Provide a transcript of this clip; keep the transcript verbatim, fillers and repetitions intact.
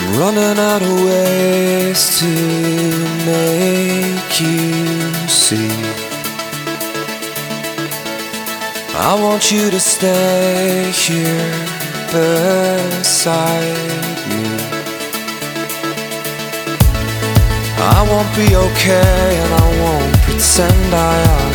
running out of ways to make you see. I want you to stay here beside me. I won't be okay and I won't pretend I am.